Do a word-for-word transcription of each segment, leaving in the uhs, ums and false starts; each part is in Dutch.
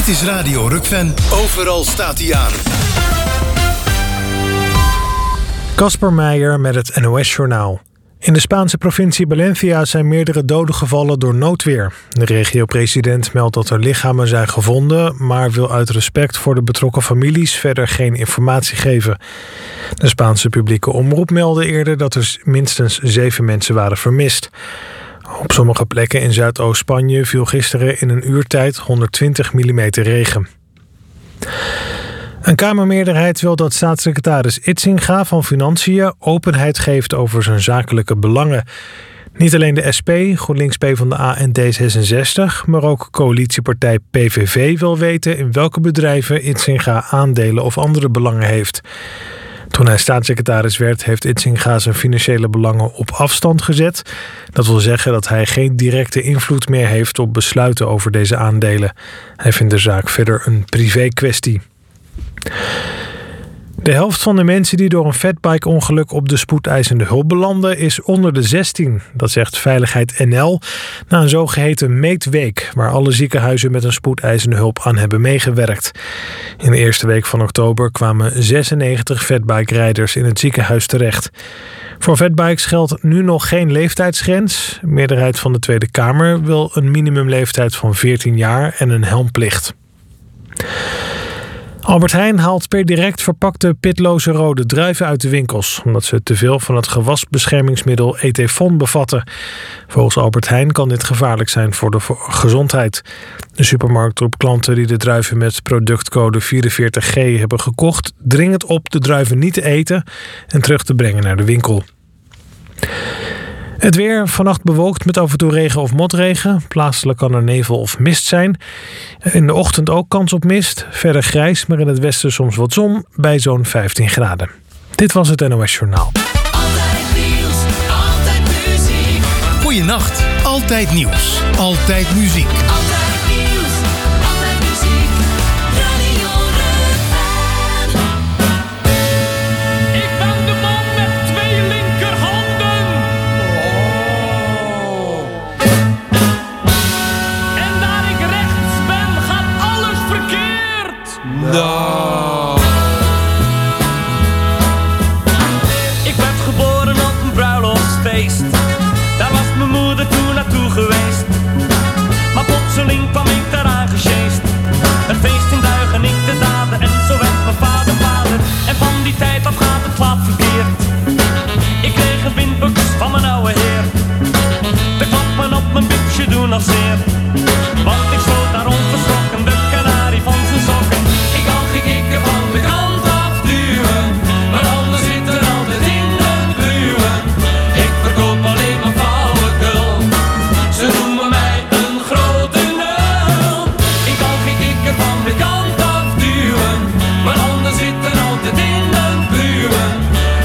Dit is Radio Rukven. Overal staat hij aan. Casper Meijer met het N O S-journaal. In de Spaanse provincie Valencia zijn meerdere doden gevallen door noodweer. De regio-president meldt dat er lichamen zijn gevonden, maar wil uit respect voor de betrokken families verder geen informatie geven. De Spaanse publieke omroep meldde eerder dat er minstens zeven mensen waren vermist. Op sommige plekken in Zuidoost-Spanje viel gisteren in een uurtijd honderdtwintig millimeter regen. Een Kamermeerderheid wil dat staatssecretaris Idsinga van Financiën openheid geeft over zijn zakelijke belangen. Niet alleen de S P, GroenLinks, PvdA en D zesenzestig, maar ook coalitiepartij P V V wil weten in welke bedrijven Idsinga aandelen of andere belangen heeft. Toen hij staatssecretaris werd, heeft Idsinga zijn financiële belangen op afstand gezet. Dat wil zeggen dat hij geen directe invloed meer heeft op besluiten over deze aandelen. Hij vindt de zaak verder een privé-kwestie. De helft van de mensen die door een fatbike-ongeluk op de spoedeisende hulp belanden is onder de zestien. Dat zegt Veiligheid N L na een zogeheten meetweek, waar alle ziekenhuizen met een spoedeisende hulp aan hebben meegewerkt. In de eerste week van oktober kwamen zesennegentig fatbike-rijders in het ziekenhuis terecht. Voor fatbikes geldt nu nog geen leeftijdsgrens. De meerderheid van de Tweede Kamer wil een minimumleeftijd van veertien jaar en een helmplicht. Albert Heijn haalt per direct verpakte pitloze rode druiven uit de winkels, omdat ze te veel van het gewasbeschermingsmiddel Etefon bevatten. Volgens Albert Heijn kan dit gevaarlijk zijn voor de gezondheid. De supermarkt roept klanten die de druiven met productcode vierenveertig G hebben gekocht dringend op de druiven niet te eten en terug te brengen naar de winkel. Het weer, vannacht bewolkt met af en toe regen of motregen. Plaatselijk kan er nevel of mist zijn. In de ochtend ook kans op mist. Verder grijs, maar in het westen soms wat zon bij zo'n vijftien graden. Dit was het N O S Journaal. Altijd nieuws, altijd muziek. Goeienacht, altijd nieuws, altijd muziek. Altijd nieuws, altijd muziek. Radio Rukven. Ik ben de man met twee linkerhanden. En daar ik rechts ben, gaat alles verkeerd. Nou. Ik werd geboren op een bruiloftsfeest. Daar was mijn moeder toen naartoe geweest. Maar plotseling kwam ik daaraan gesjeest. Het feest in duigen, ik de daden. En zo werd mijn vader vader. En van die tijd af gaat het laat verkeerd. Ik kreeg een windbuks van mijn oude heer. De klappen op mijn buksje doen nog zeer. Want ik sloot daar onverschrokken de kanarie van zijn sokken. Ik kan geen kikker van de kant afduwen. Maar anders zit er altijd in een gluwen. Ik verkoop alleen maar flauwekul. Ze noemen mij een grote nul. Ik kan geen kikker van de kant afduwen. Maar anders zit er altijd in een gluwen.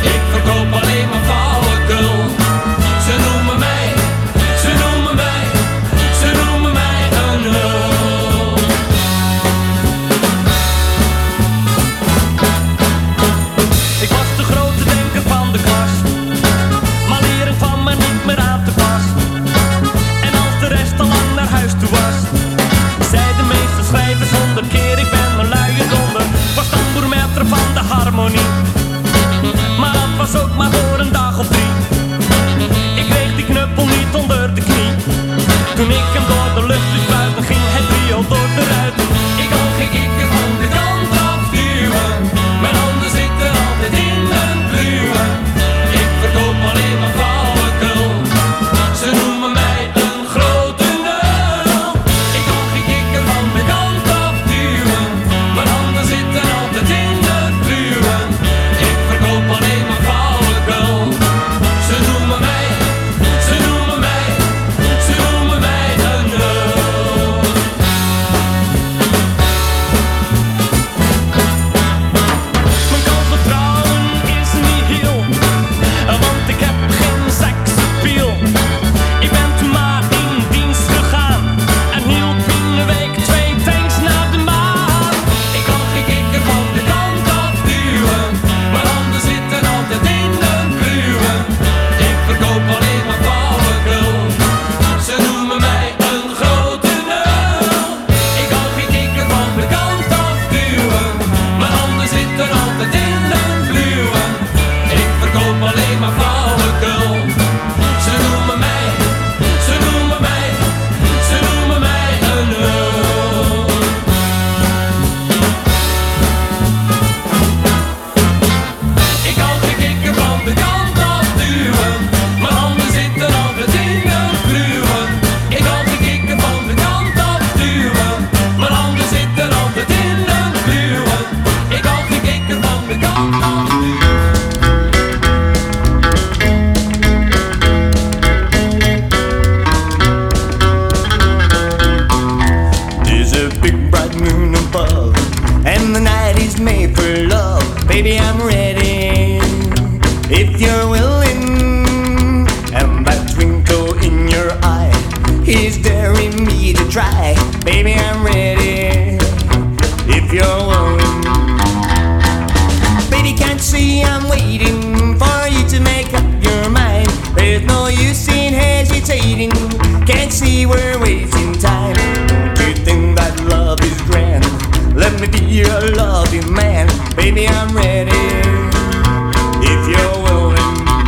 There's a big bright moon above, and the night is made for love. Baby, I'm ready, if you're willing. And that twinkle in your eye is daring me to try. Baby, I'm ready, if you're willing. Baby, can't see I'm waiting for you to make up your mind. There's no use in hesitating, can't see we're wasting time. Don't you think that love is grand? Let me be your loving man. Baby, I'm ready, if you're willing.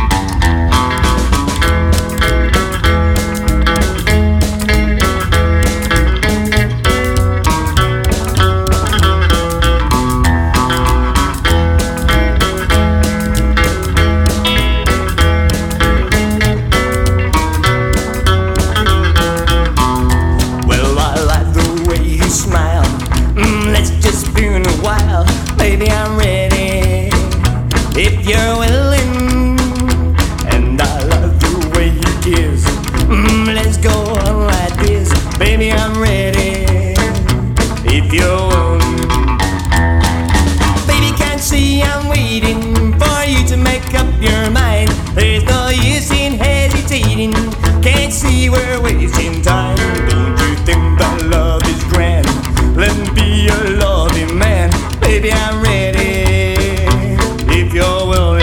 Well, I like the way you smile. Mm, let's just spoon a while. Baby, I'm ready, if you're willing. And I love the way you kiss. Mm, let's go on like this. Baby, I'm ready, if you're willing. Baby, can't see I'm waiting for you to make up your mind. There's no use in hesitating, can't see we're wasting time. Don't you think that love is grand? Let me be your loving man. Baby, I'm ready, if you're willing.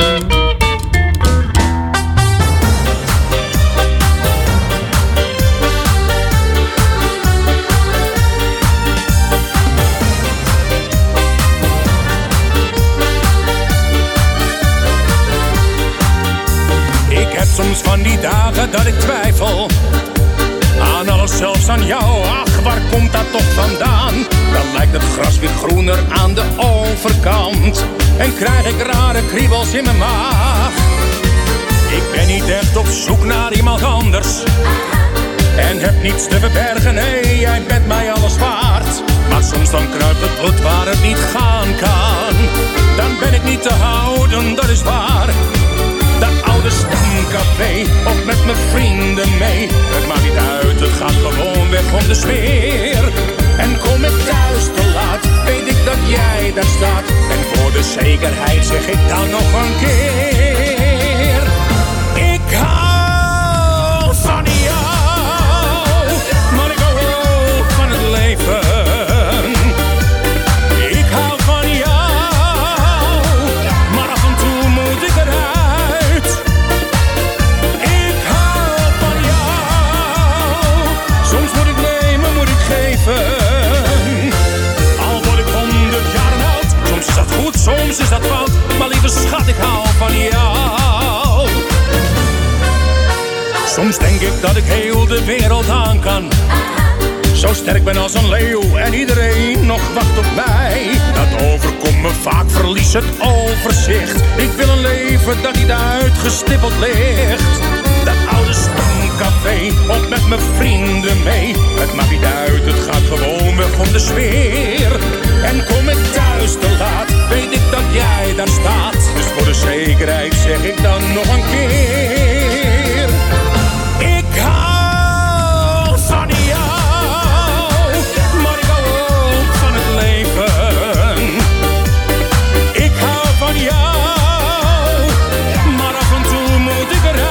Ik heb soms van die dagen dat ik twijfel aan alles, zelfs aan jou. Ach, waar komt dat toch vandaan? Dan lijkt het gras weer groener aan de overkant en krijg ik rare kriebels in mijn maag. Ik ben niet echt op zoek naar iemand anders en heb niets te verbergen. Nee, jij bent mij alles waard. Maar soms dan kruipt het bloed waar het niet gaan kan. Dan ben ik niet te houden, dat is waar. Dat oude stamcafé, of met mijn vrienden mee. Het maakt niet uit, het gaat gewoon weg om de sfeer. En kom ik thuis te laat, weet ik dat jij daar staat. En voor de zekerheid zeg ik dan nog een keer: ik hou van jou, maar ik hou ook van het leven. Ik hou van jou, maar af en toe moet ik eruit. Al word ik honderd jaar oud, soms is dat goed, soms is dat fout. Maar lieve schat, ik hou van jou. Soms denk ik dat ik heel de wereld aan kan. Zo sterk ben als een leeuw en iedereen nog wacht op mij. Dat overkomt me vaak, verlies het overzicht. Ik wil een leven dat niet uitgestippeld ligt. Dat oude stamcafé, op met mijn vrienden mee. Het maakt niet uit, het gaat gewoon weg om de sfeer. En kom ik thuis te laat, weet ik dat jij daar staat. Dus voor de zekerheid zeg ik dan nog een keer: ik hou van jou, maar ik hou ook van het leven. Ik hou van jou, maar af en toe moet ik eruit.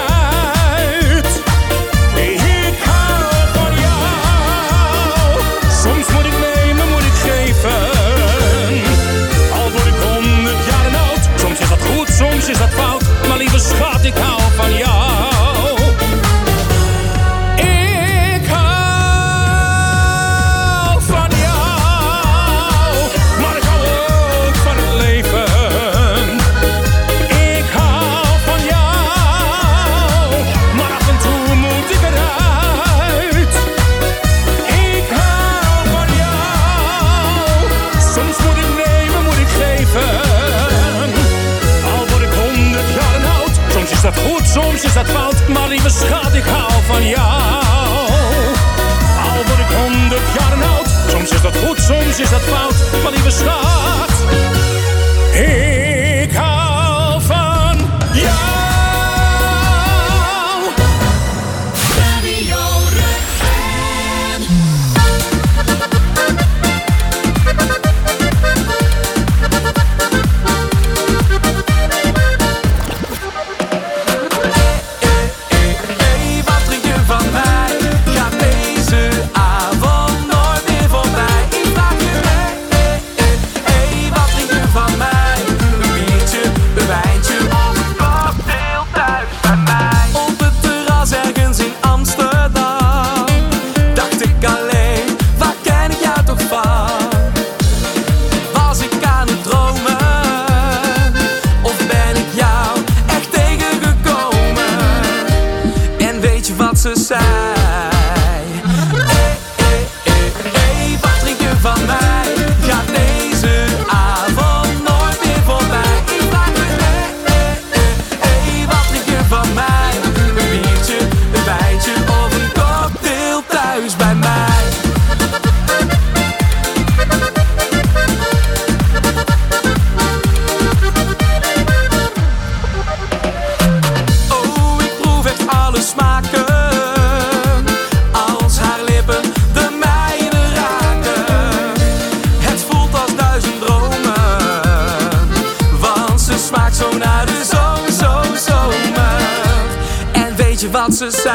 Soms is dat fout, maar lieve schat, ik hou van jou. Ik hou van jou, maar ik hou ook van het leven. Ik hou van jou, maar af en toe moet ik eruit. Ik hou van jou, soms moet ik nemen, moet ik geven. Soms is dat goed, soms is dat fout, maar lieve schat, ik hou van jou. Al word ik honderd jaar oud, soms is dat goed, soms is dat fout, maar lieve schat, ik hou dat ze zei.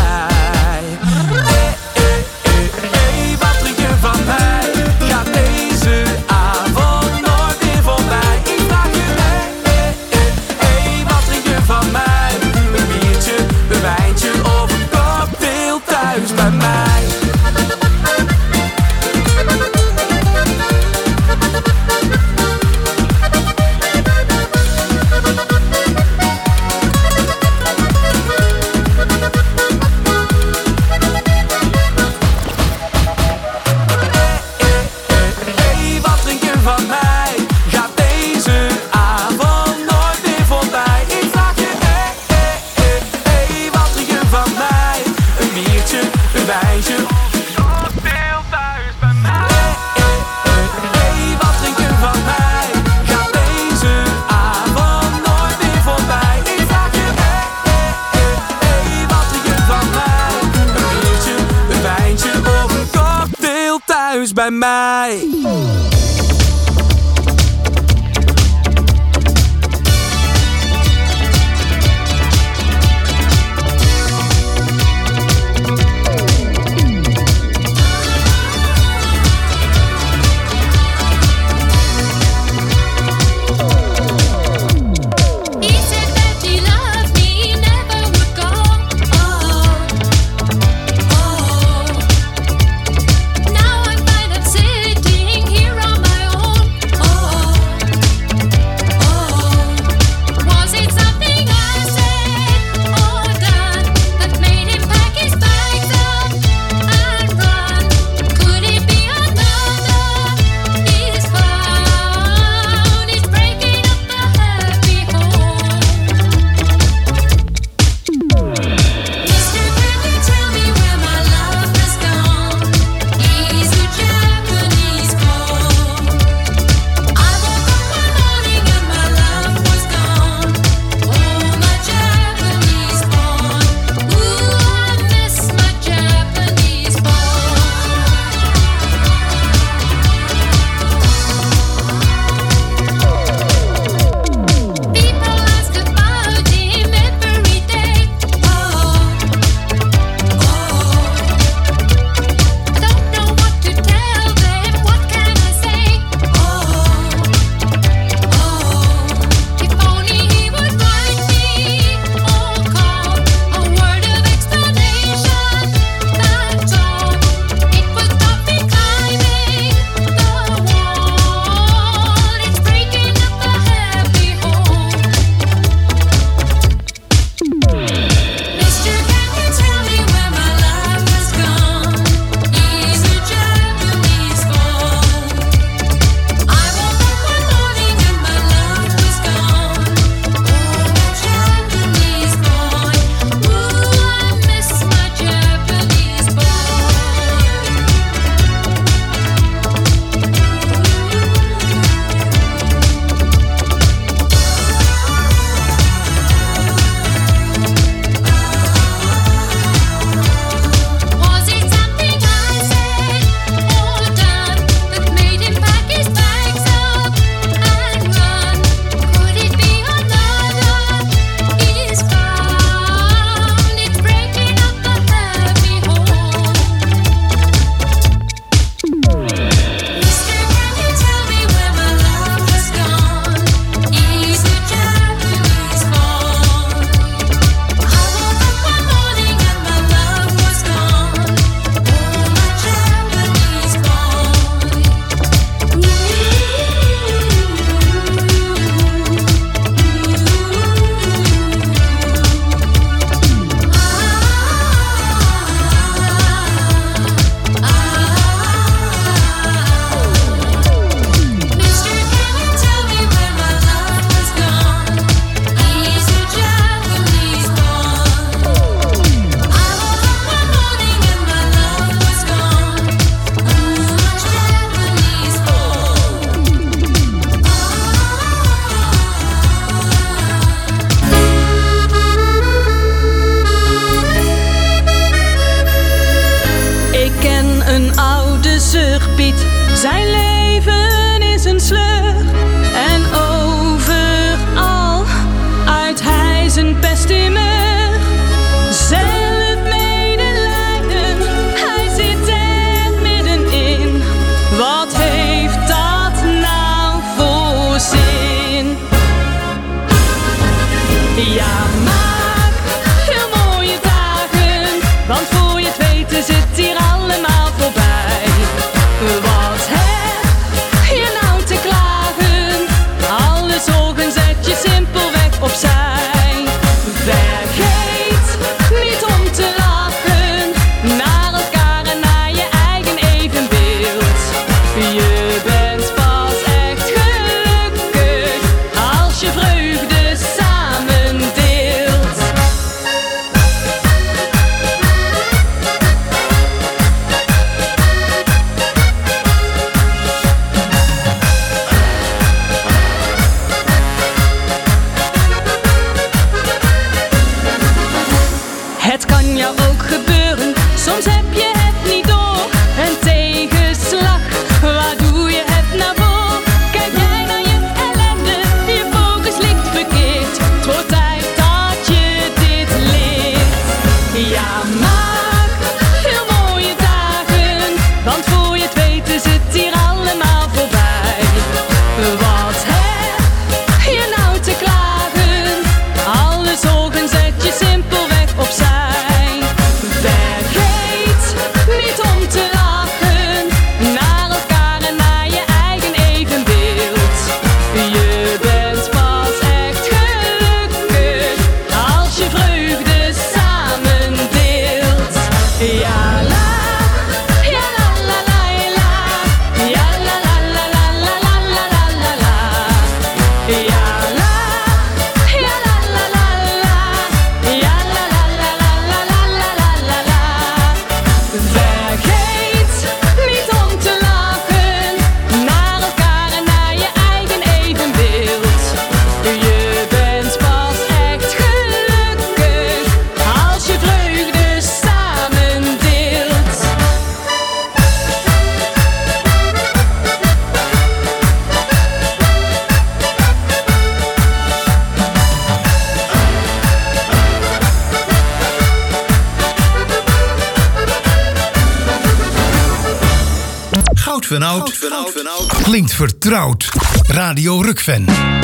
Hey, hey, hey, hey, wat drink je van mij? Gaat deze avond nooit meer voorbij? Ik vraag je, hey, hey, hey, hey, wat drink je van mij? Een biertje, een wijntje of een cocktail thuis bij mij. Bij mij. Zijn leven is een sleur en overal uit hij zijn pest in me. Zijn Ja, maak heel mooie dagen, want voor je het weet is het hier allemaal voorbij. Wat heb je nou te klagen? Alle zorgen zet je simpelweg opzij. Vergeet niet om te lachen, naar elkaar en naar je eigen evenbeeld. Je bent pas echt gelukkig als je vreugde samen deelt. Het kan jou ook gebeuren, soms heb je het niet door. Een tegenslag, waar doe je het nou voor? Kijk jij naar je ellende, je focus ligt verkeerd. Het wordt tijd dat je dit leert. Ja, maak heel mooie dagen, want voor je het weet is het hier allemaal voorbij. Wat heb je nou te klagen? Alle zorgen zet je simpelweg opzij. Vergeet niet om te lachen, naar elkaar en naar je eigen evenbeeld. Je bent pas echt gelukkig als je vreugde samen deelt. Ja, la, ja la la la la, ja la la la la la la la la la la. Ja, la, ja la la la la, ja la la la la la la la la la la. Vergeet niet om te lachen, naar elkaar en naar je eigen evenbeeld. Je bent pas echt gelukkig als je vreugde samen deelt. Goud van oud. Klinkt vertrouwd. Radio Rukven.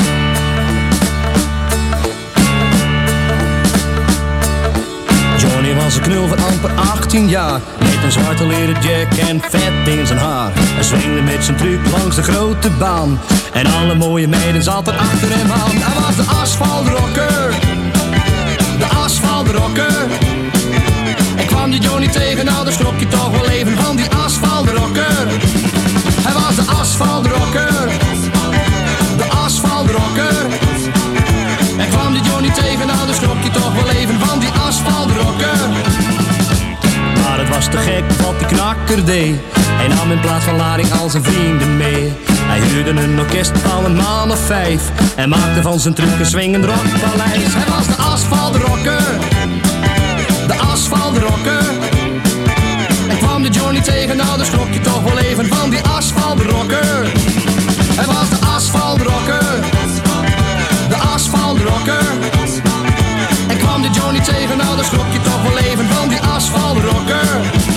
Johnny was een knul van amper achttien jaar. Met een zwarte leren jack en vet in zijn haar. Hij swingde met zijn truc langs de grote baan. En alle mooie meiden zaten achter hem aan. Hij was de asfaltrocker. De asfaltrocker. En kwam je Johnny tegen, nou dan schrok je toch wel even van die asfaltrocker. Hij was de asfaltrocker. De asfaltrocker. En kwam je Johnny tegen, nou dan schrok je toch wel even van die asfaltrocker. Maar het was te gek wat die knakker deed. Hij nam in plaats van lading al zijn vrienden mee. Hij huurde een orkest van een man of vijf. En maakte van zijn truc een swingend rockpaleis. Hij was de asfaltrocker. De asfaltrocker. En kwam de Johnny tegen, nou dan schrok je toch wel even van die asfaltrocker. Hij was de asfaltrocker. De asfaltrocker. En kwam de Johnny tegen, nou dan schrok je toch wel even van die asfaltrocker.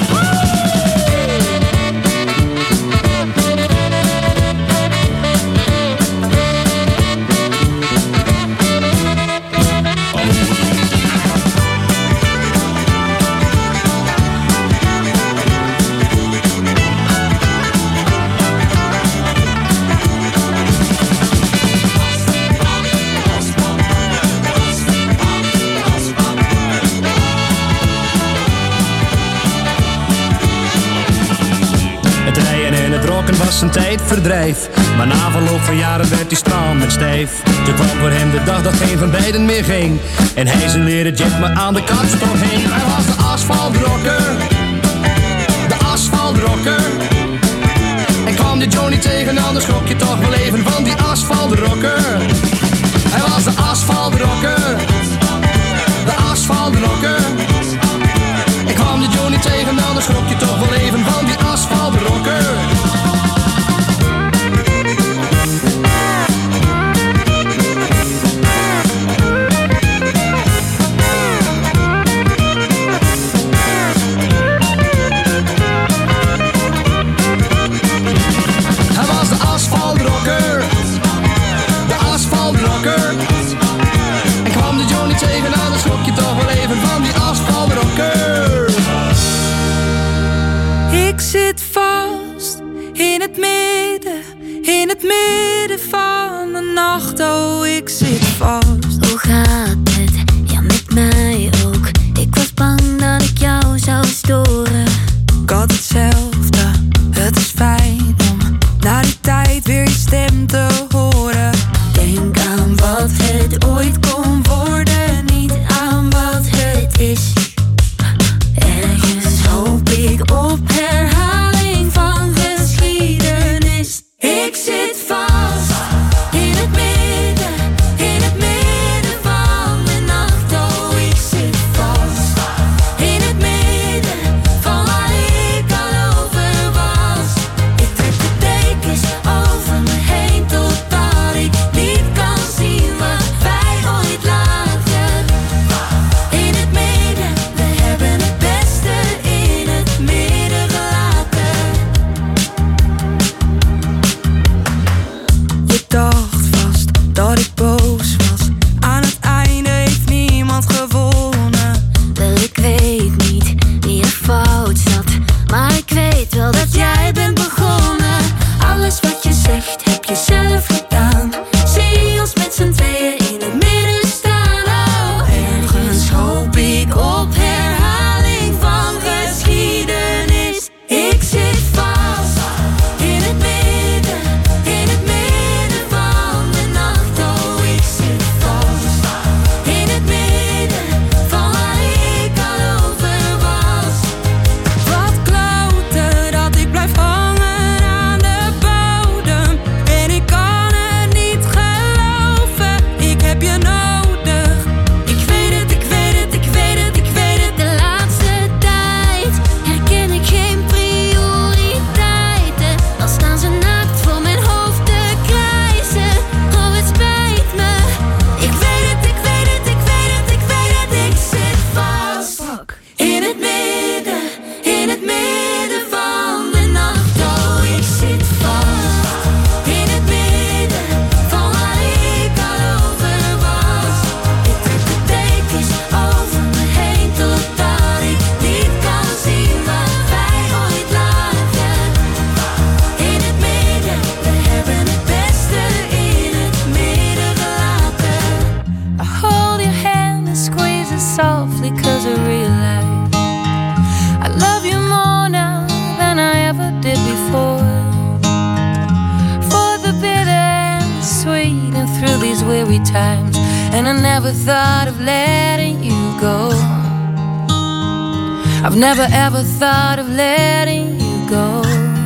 Was een tijdverdrijf, maar na verloop van jaren werd hij stram en stijf. Toen kwam voor hem de dag dat geen van beiden meer ging. En hij zijn leren jet maar aan de kapstok hing. Hij was de asfaltrocker. De asfaltrocker. En kwam de Johnny tegen, nou dan schrok je toch wel even van die asfaltrocker. Hij was de asfaltrocker. De asfaltrocker. En kwam de Johnny tegen, nou dan schrok je toch wel even van die asfaltrocker. asfaltrocker. En kwam de het zegen, nou dan schrok je toch wel even van die asfaltrocker. Ik zit vast in het midden, in het midden van de nacht. Oh, ik zit vast. Hoe gaat het? Ja, met mij ook. Ik was bang dat ik jou zou storen. Ik had hetzelfde, het is fijn om na die tijd weer je stem te horen. Denk aan wat het ooit kon worden, niet aan wat het is. Ergens hoop ik op herhaling van geschiedenis. Ik zit vast in het midden, in het midden van de nacht. Oh, ik zit vast in het midden van waar ik al over was. Ik trek de dekens over me heen totdat ik niet kan zien wat wij ooit lagen. In het midden, we hebben het beste in het midden gelaten. Je dacht vast dat ik boos was. Aan het einde heeft niemand gewonnen. Wel, ik weet niet wie er fout zat, maar ik weet wel dat jij bent begonnen. Alles wat je zegt heb je zelf gedaan. Zie ons met z'n tweeën in het midden staan. Oh, ergens hoop ik op herhaling van geschiedenis. Ik zit vast in het midden, in het midden van de nacht. Oh, ik zit vast in het midden van waar ik al over was. Wat kloten dat ik blijf hangen aan de bodem. En ik kan het niet geloven, ik heb je nodig. Ik weet het, ik weet het, ik weet het, ik weet het. De laatste tijd herken ik geen prioriteiten. Al staan ze naakt voor mijn hoofd te krijsen. Oh, het spijt me. Ik weet het, ik weet het, ik weet het, ik weet het. Ik zit vast in het midden, in het midden van de nacht. Oh, ik zit vast in het midden van waar ik al over was. Ik trek de dekens over me heen totdat ik niet kan zien wat wij ooit lagen. In het midden, we hebben het beste in het midden gelaten. I hold your hand and squeeze it softly, cause I realize I love you more now than I ever did before. For the bitter and the sweet and through these weary times. And I never thought of letting you go. I've never ever thought of letting you go.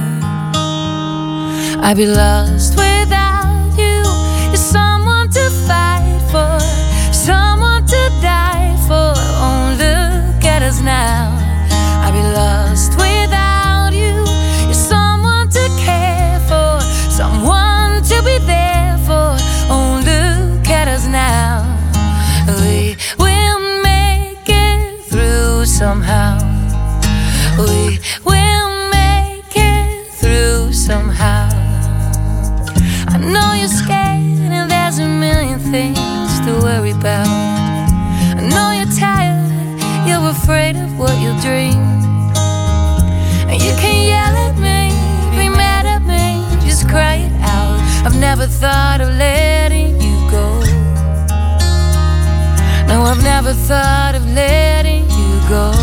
I'd be lost without you. You're someone to fight for, someone to die for. Oh, look at us now. I'd be lost without you. You're someone to care for, someone to be there for. Oh, look at us now. We will make it through somehow. We will make it through somehow. I know you're scared and there's a million things to worry about. I know you're tired, you're afraid of what you'll dream. And you can yell at me, be mad at me, just cry it out. I've never thought of letting you go. No, I've never thought of letting you go.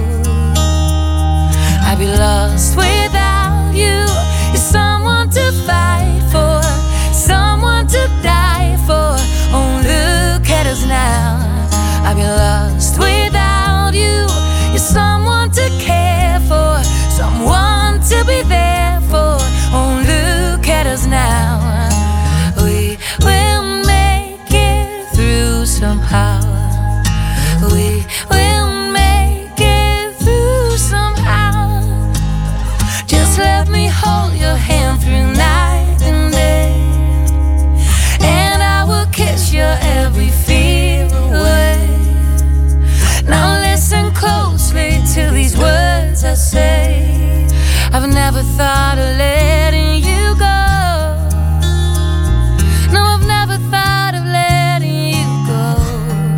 I'd be lost without you. You're someone to fight for, someone to die for. Oh, look at us now. I'd be lost without you. You're someone to care for, someone to be there for. Oh, look at us now. We will make it through somehow. We will make it through somehow. Just let me hold your hand through night and day, and I will kiss your every fear away. Now listen closely to these words I say. I've never thought of letting you go. No, I've never thought of letting you go.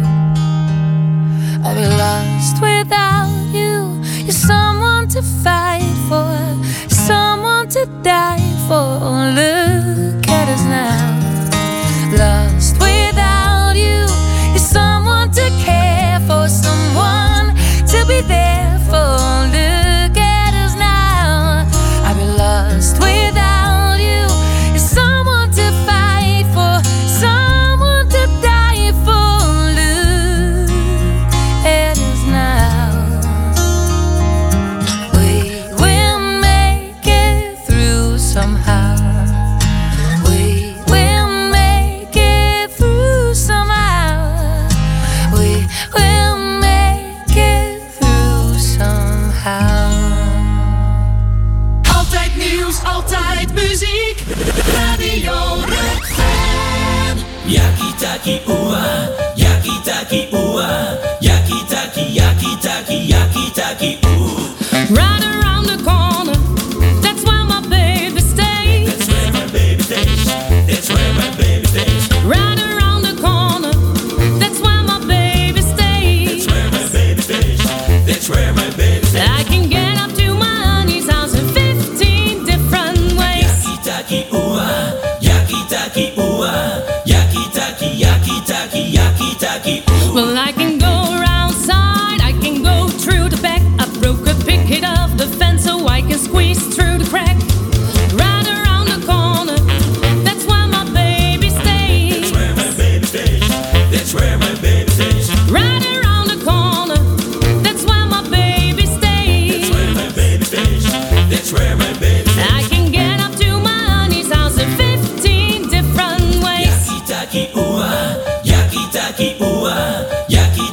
taki ooh, yaki taki, yaki taki, yaki taki ooh. Right around the corner, that's where my baby stays. That's where my baby stays. That's where my baby stays. Right around the corner, that's where my baby stays. That's where my baby stays. That's where my baby stays. I can get up to my honey's house in fifteen different ways. Yaki taki ooh, yaki taki ooh, yaki taki, yaki taki, yaki taki ooh. Well, I can go around side, I can go through the back. I broke a picket of the fence so I can squeeze through the crack. Right around the corner, that's where my baby stays. That's where my baby stays. That's where my baby stays. Right around the corner, that's where my baby stays. That's where my baby stays. That's where my baby stays. I can get up to my honey's house in fifteen different ways. Yaki taki ooh, yaki taki ooh, yaki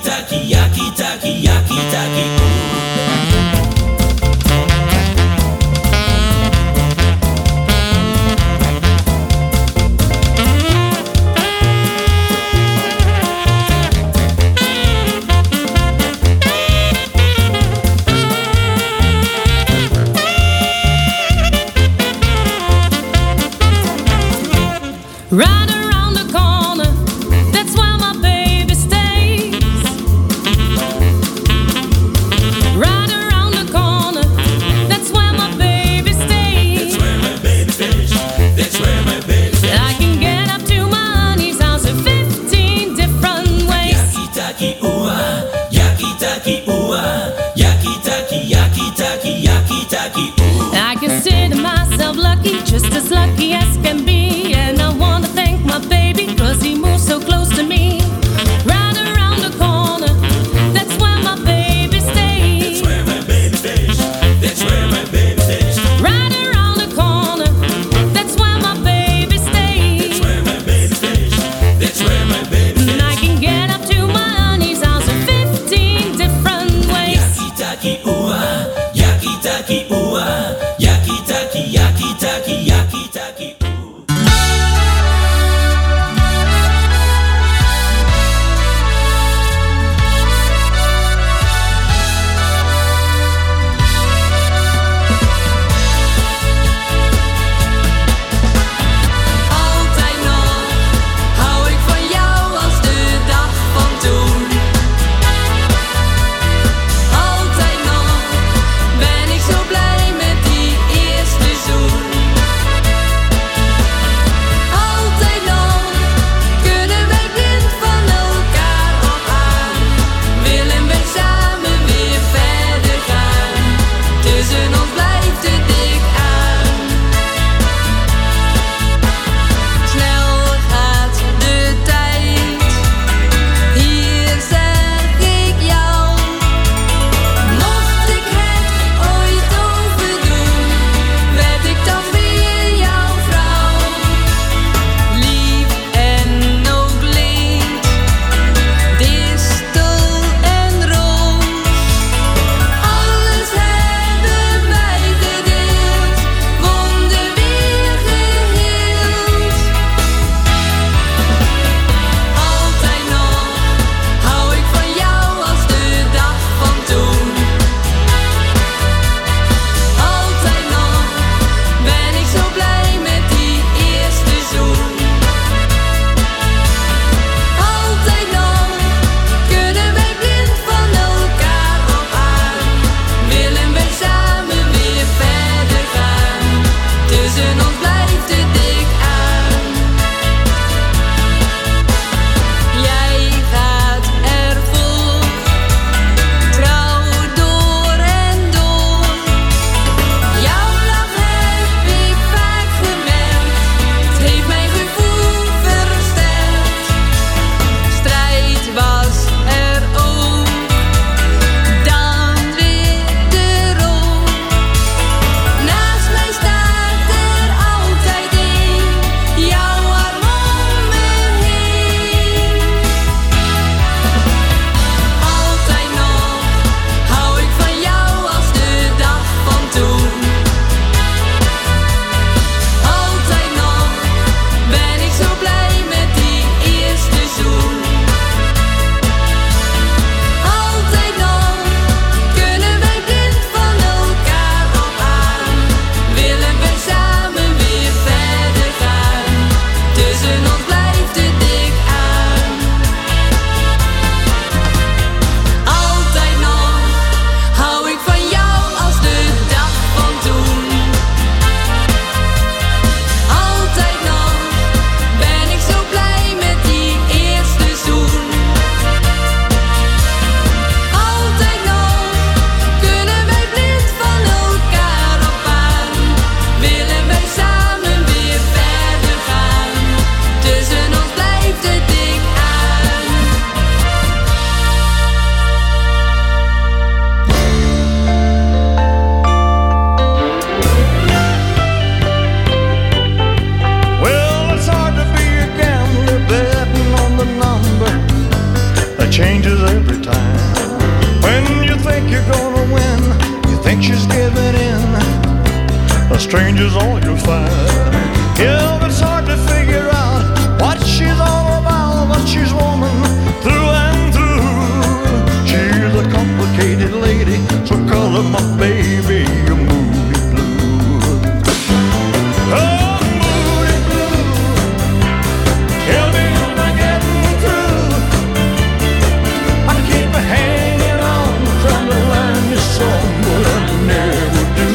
is all you'll find. Yeah, it's hard to figure out what she's all about, but she's woman through and through. She's a complicated lady, so call her my baby, a moody blue. Oh, moody blue, tell me am I getting through? I keep hanging on, trying to learn this song, but I never do.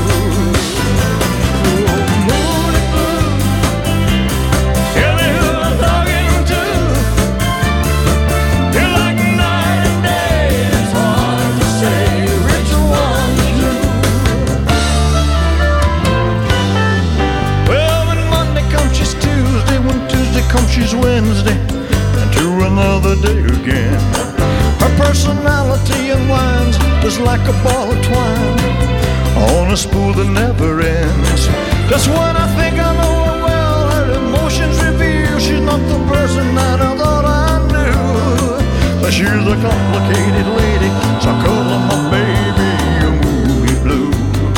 Come she's Wednesday and to another day again. Her personality unwinds just like a ball of twine on a spool that never ends. That's when I think I know her well. Her emotions reveal she's not the person that I thought I knew. But she's a complicated lady, so I call her my baby, a moody blue.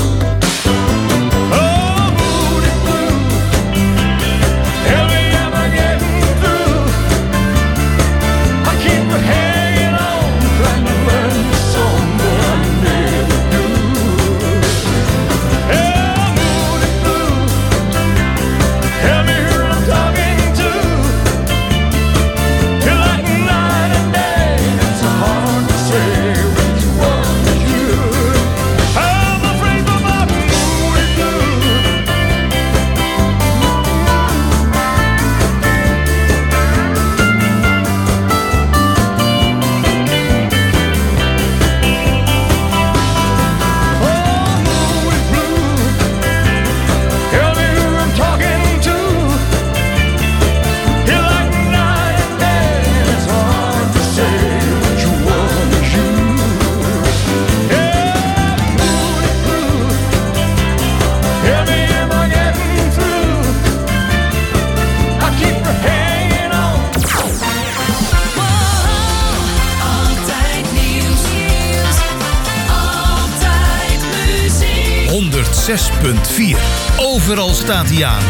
zes punt vier. Overal staat hij aan.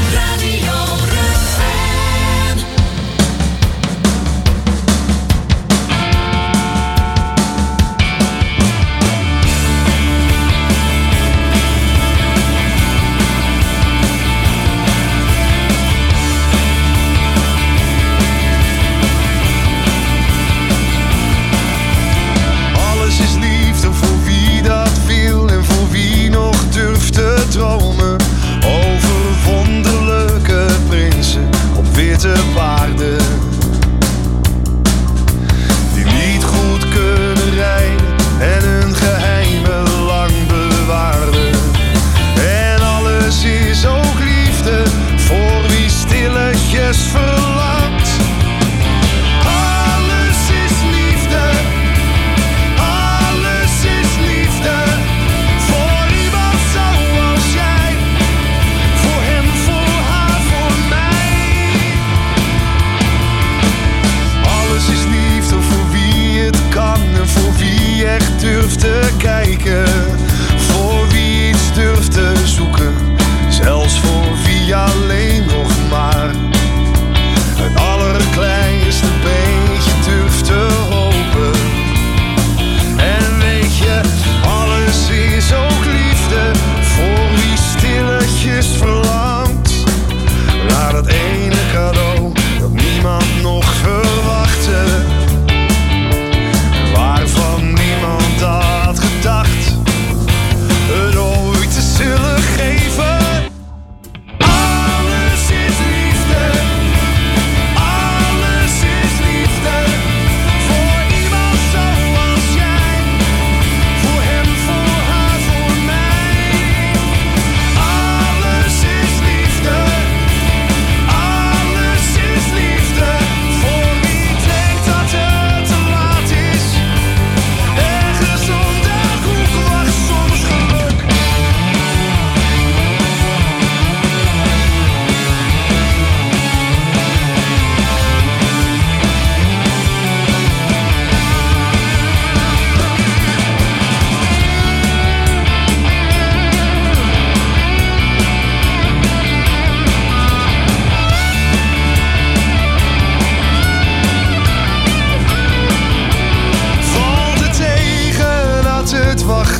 Alles is liefde voor wie dat wil en voor wie nog durft te dromen over wonderlijke prinsen op witte paarden, die niet goed kunnen rijden en hun geheimen lang bewaarden. En alles is ook liefde voor wie stilletjes verlangt. Alles is liefde, alles is liefde. Voor iemand zoals jij, voor hem, voor haar, voor mij. Alles is liefde voor wie het kan en voor wie echt durft te kijken. Voor wie iets durft te zoeken, zelfs voor wie alleen nog maar het allerkleinste beetje durft te hopen. En weet je, alles is ook liefde voor wie stilletjes verlangt naar dat ene cadeau dat niemand nog verwachtte, waarvan niemand had gedacht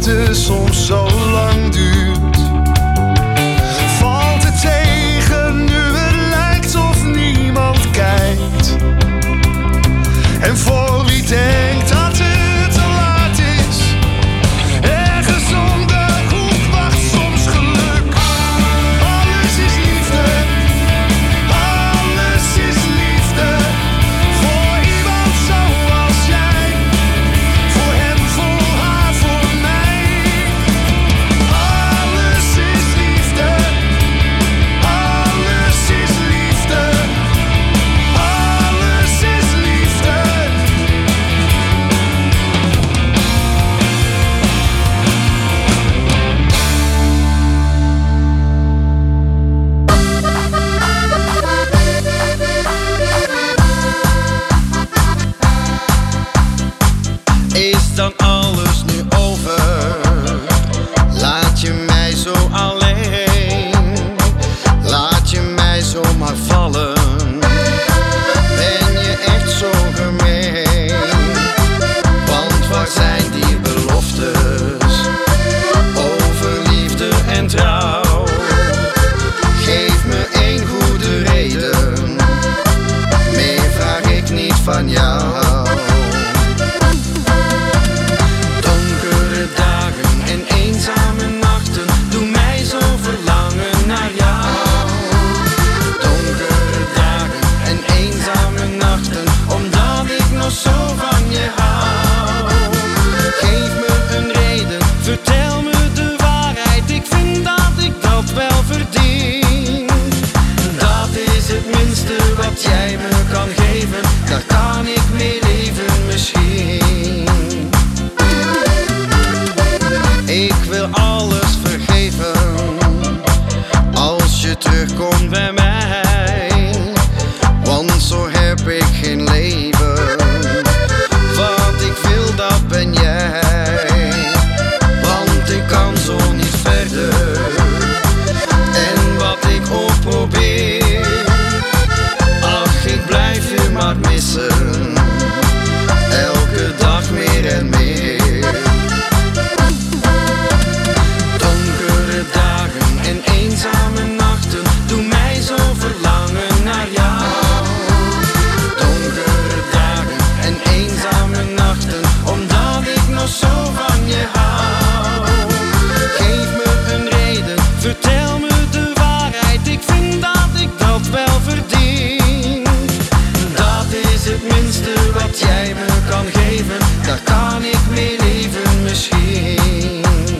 wachten soms zo lang duurt. Valt het tegen nu het lijkt of niemand kijkt. En voor wie denkt dat het te laat is, ergens om de hoek wacht soms geluk. Alles is liefde, alles is liefde. Voor iemand zoals jij, voor hem, voor haar, voor mij. Alles is liefde, alles is liefde, alles is liefde. Is dan alles nu over? Laat je mij zo alleen? Laat je mij zomaar vallen? Ben je echt zo gemeen? Want waar zijn die beloftes over liefde en trouw? Geef me één goede reden, meer vraag ik niet van jou. Donkere dagen en eenzame nachten doen mij zo verlangen naar jou. Donkere dagen en eenzame nachten, omdat ik nog zo van je hou. Geef me een reden, vertel me de waarheid, ik vind dat ik dat wel verdien. Dat is het minste wat jij me kan geven, daar kan ik mee leven misschien. Ik wil alles vergeven als je terugkomt bij mij, want zo heb ik geen leven. Wat ik wil, dat ben jij, want ik kan zo niet verder. En wat ik ook probeer, ach, ik blijf je maar missen, elke dag meer en meer. Donkere dagen en eenzame nachten doen mij zo verlangen naar jou. Donkere dagen en eenzame nachten, omdat ik nog zo van je hou. Geef me een reden, vertel me de waarheid, ik vind dat ik dat wel verdien. Dat is het minste wat jij me kan geven, daar kan ik mee leven misschien.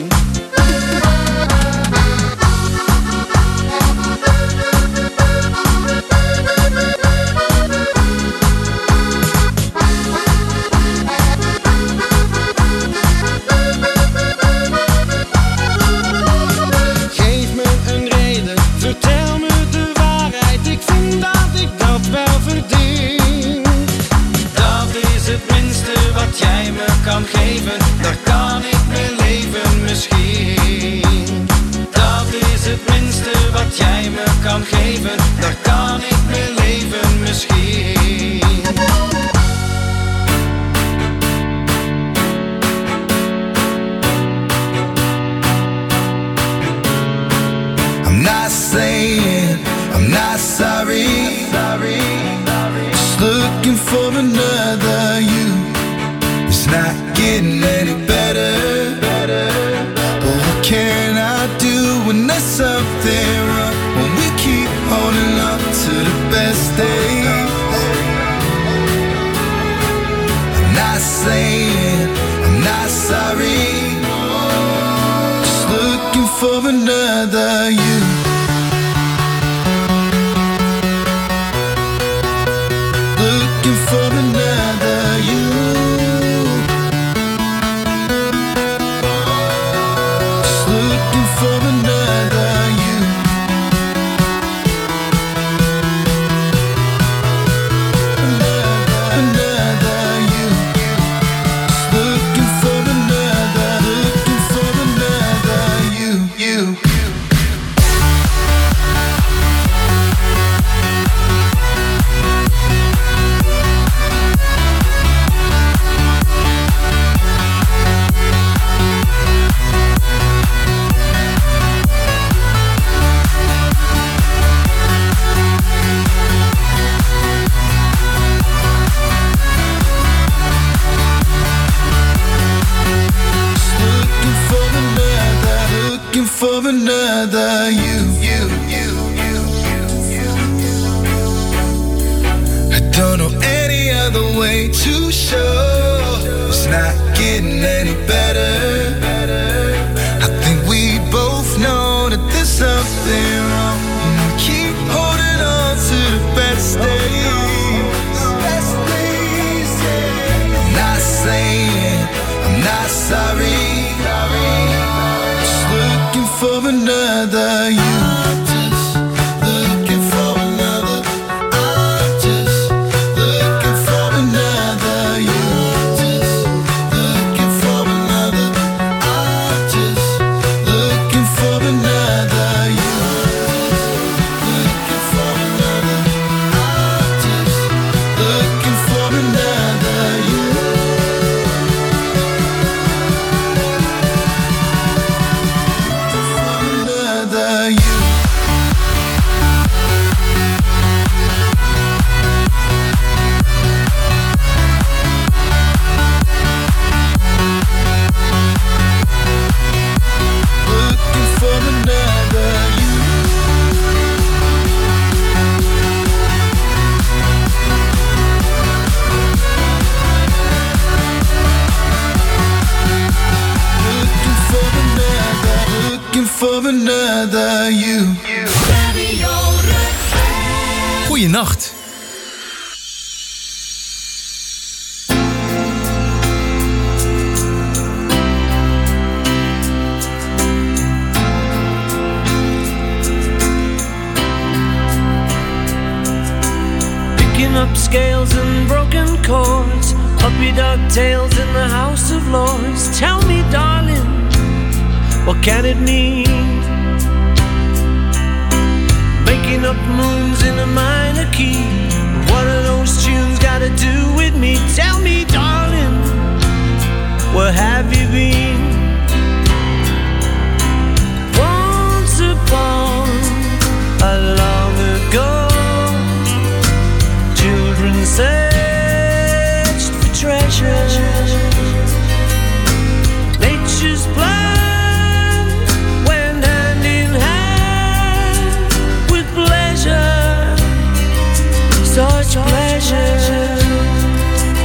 Geef me een reden, vertel me de waarheid, ik vind dat ik dat wel verdien. Dat is het minste wat jij me kan geven, daar kan ik mee leven misschien. Dat is het minste wat jij me kan geven, daar kan ik mee leven misschien. I'm not saying I'm not sorry. Just looking for another you. It's not getting any better. But what can I do when there's something wrong? When we keep holding on to the best days. I'm not saying I'm not sorry. Just looking for another you. Looking for another you. Just looking for another you. Another, another you. Just looking for another, looking for another you, you. way to show it's not getting any better. I think we both know that there's something wrong. We keep holding on to the best days. Best days, yeah. I'm not saying I'm not sorry. Just looking for another you. Goeienacht. Picking up scales and broken chords, puppy dog tails in the House of Lords. Tell me, darling, what can it mean? Making up moons in a minor key. What are those tunes got to do with me? Tell me, darling, where have you been? Once upon a long ago, children searched for treasure. Nature's plan went hand in hand with pleasure, such pleasure.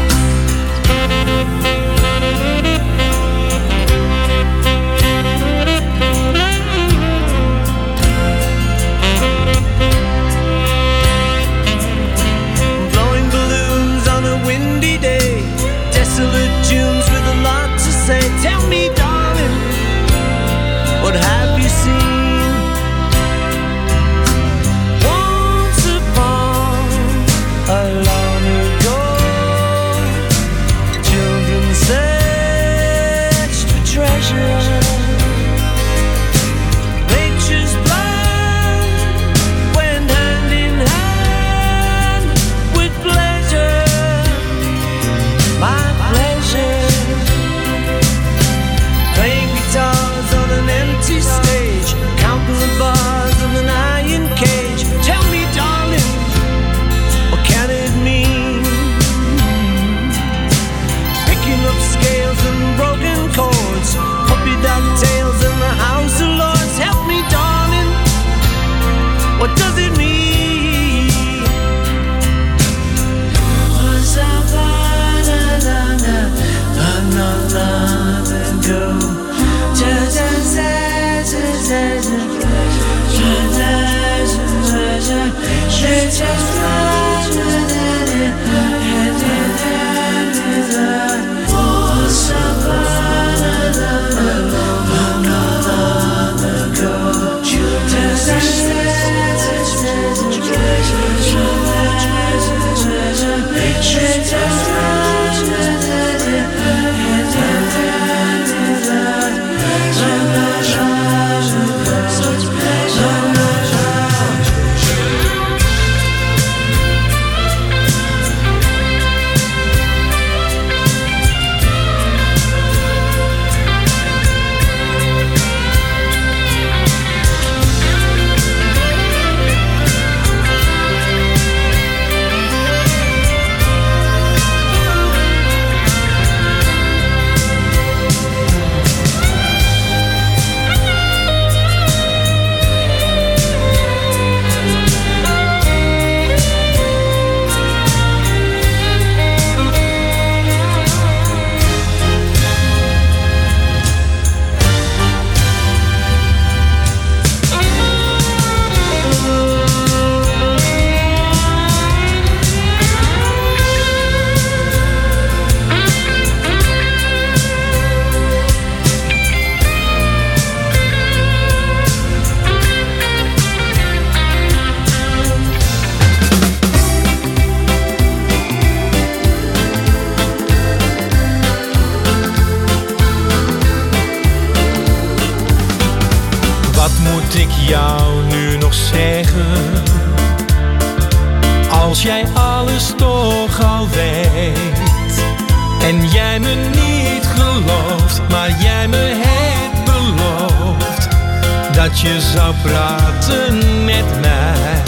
jij alles toch al weet. En jij me niet gelooft, maar jij me hebt beloofd dat je zou praten met mij.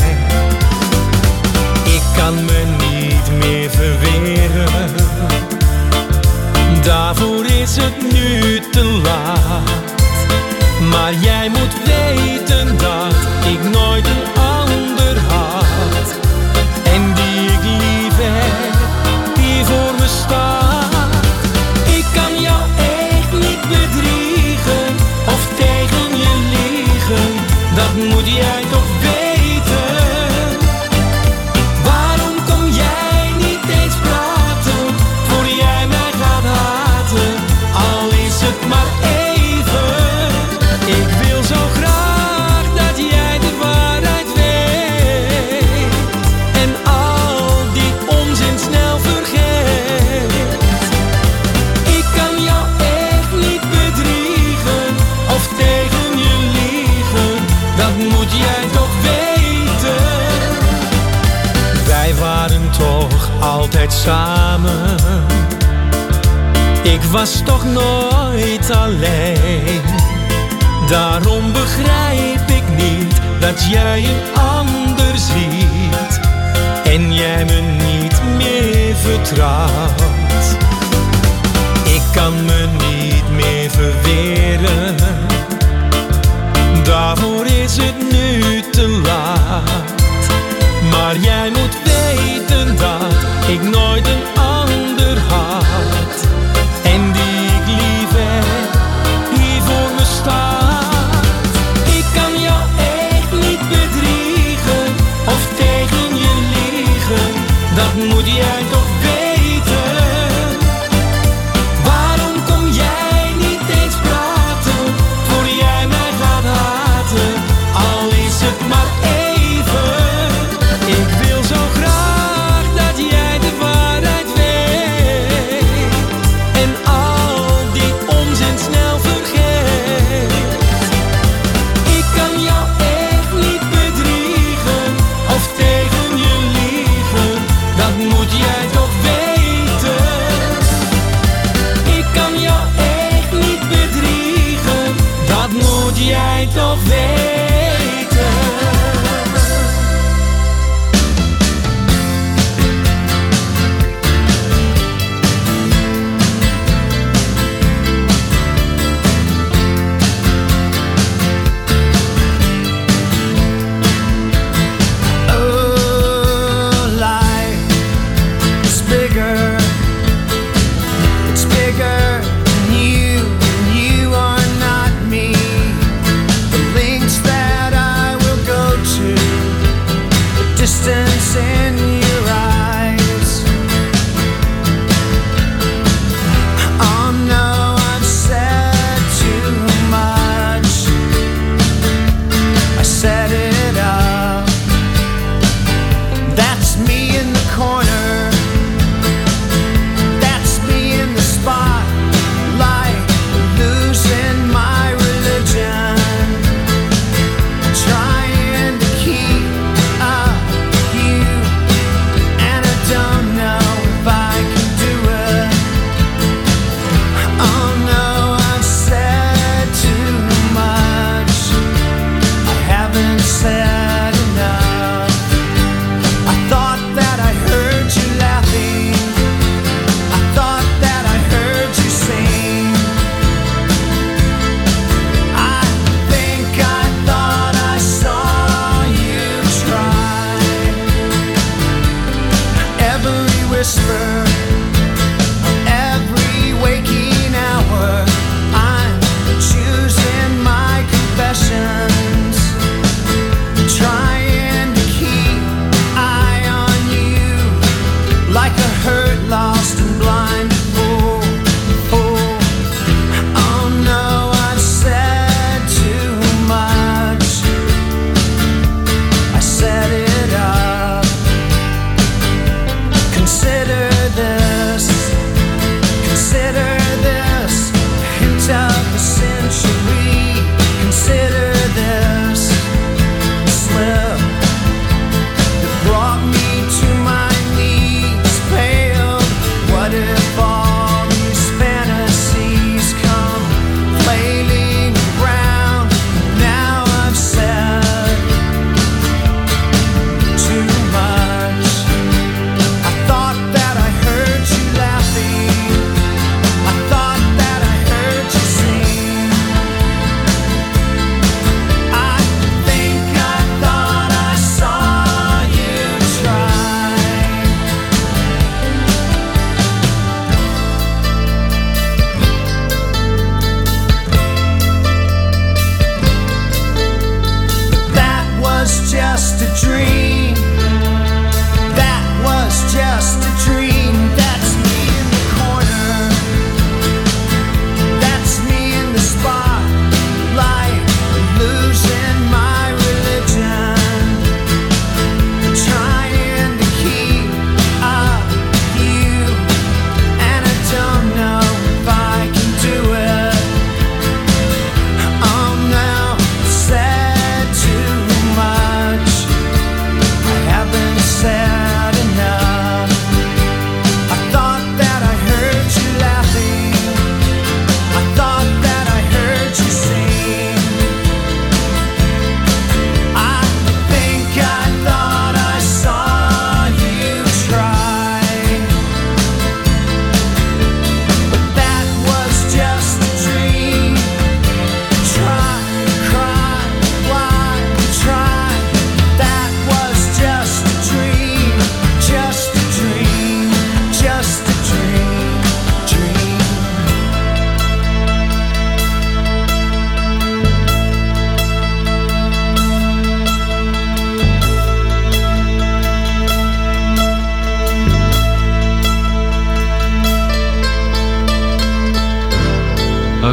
Ik kan me niet meer verweren, daarvoor is het nu te laat. Maar jij moet weten dat ik nooit een ander had. En die ik lief heb, die voor me staat. Ik kan jou echt niet bedriegen of tegen je liegen. Dat moet jij toch weten. Waarom kom jij niet eens praten, voor jij mij gaat haten? Al is het maar even. Ik wil zo graag dat jij de waarheid weet en al die onzin snel vergeet. Ik kan jou echt niet bedriegen of tegen je liegen. Dat moet jij toch weten. Wij waren toch altijd samen. Ik was toch nooit alleen. Daarom begrijp ik niet dat jij een ander ziet en jij me niet meer vertrouwt. Ik kan me niet meer verweren, daarvoor is het nu te laat. Maar jij moet weten dat ik nooit een ander had. En die ik lief heb, die voor me staat. Ik kan jou echt niet bedriegen of tegen je liegen. Dat moet jij toch weten.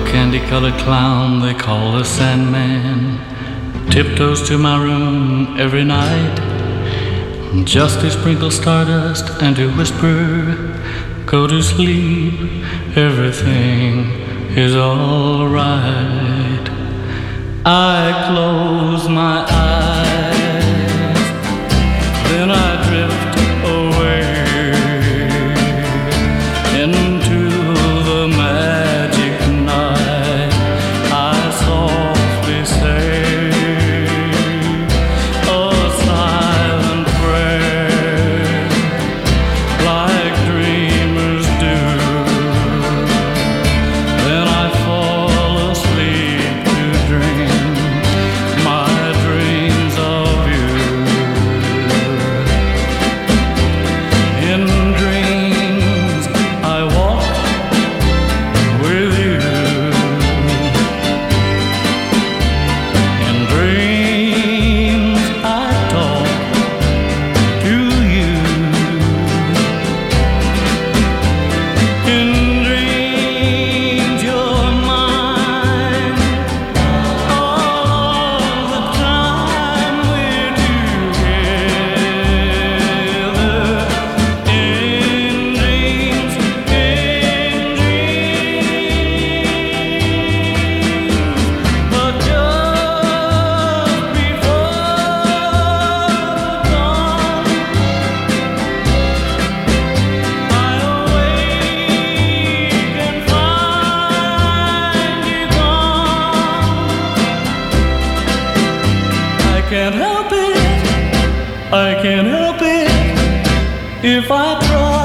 candy-colored clown they call the Sandman tiptoes to my room every night just to sprinkle stardust and to whisper, go to sleep, everything is all right. I close my eyes, then I drift away into the magic night. I softly say a silent prayer like dreamers do. Then I fall asleep to dream my dreams of you. In dreams I walk with you. In dreams I talk to you. In dreams you're mine all the time we're together. In dreams, in dreams, but just before dawn, I awake and find you gone. I can't help it, I can't help it if I try.